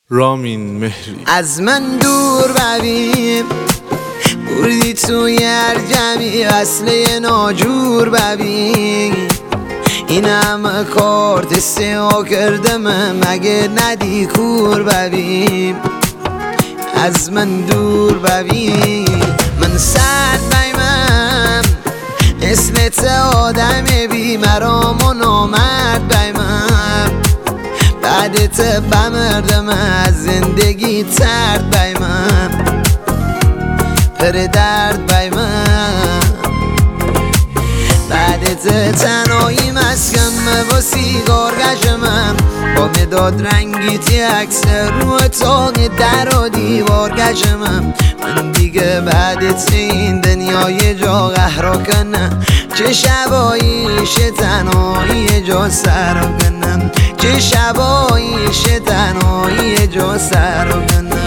رامین مهری. از من دور ببین بردی توی هر جمعی اصله ناجور ببین این همه کارت سیاه کردم مگه ندی کور ببین از من دور ببین من سر بیمم اسمت آدم بی مرام و نامرد بیمم بعدت بمردم از زندگی ترد بیمم پر درد بیمم بعدت تنهایی مسکم و سیگار گشمم با مداد رنگی تی اکثر رو تاق در و دیوار گشمم من دیگه بعدت این دنیای جا قهرا کنم چه شباییش تنهایی جا سر کنم چه شباییش تنهایی جا سر کنم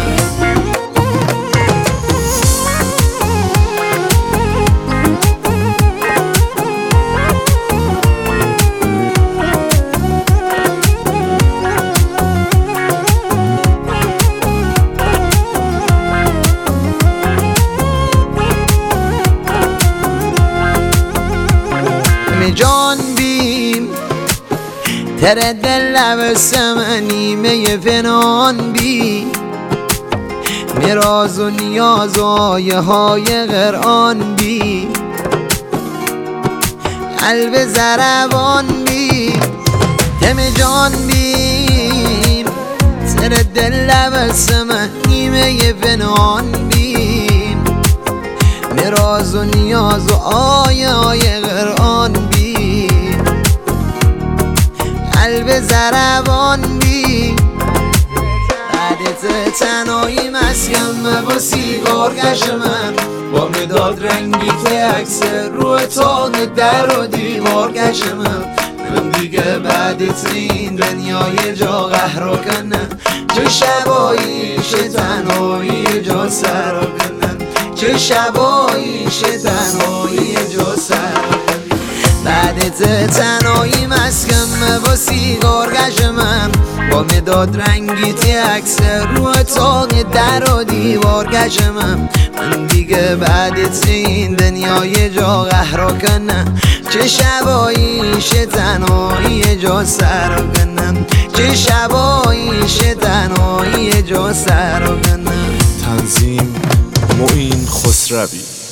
جان بیم تر دل لبسم نیمه پنهان بی میراز و نیاز و آیه های قرآن بی قلب زربان بی تم جان بیم تر دل لبسم نیمه پنهان بی میراز و نیاز و آیه های قرآن بی قلب زربان بی بعدت تنهایی مسکم با سیگار گشمم با مداد رنگی که اکثر رو تاق در و دیوار گشمم من دیگه بعدت این دنیای جا قهرا کنم چه شباییش تنهایی جا سر کنم چه شباییش تنهایی جا سر بعدت تنهایی مسکم با سیگار گشمم با مداد رنگی تی اکثر رو تاق در و دیوار گشمم من دیگه بعدت این دنیای جا قهرا کنم چه شباییش تنهایی جا سر کنم چه شباییش تنهایی جا سر کنم تنظیم معین خسروی.